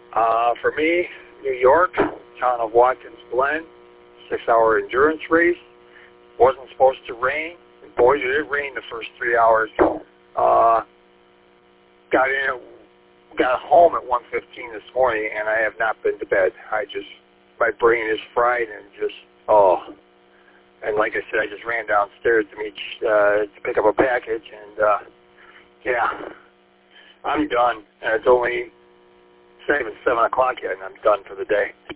For me, New York, town of Watkins Glen, 6-hour endurance race. Wasn't supposed to rain. And boy, did it rain the first 3 hours. Got home at 1:15 this morning, and I have not been to bed. My brain is fried and And like I said, I just ran downstairs to pick up a package, and I'm done. And it's only 7 o'clock yet, and I'm done for the day.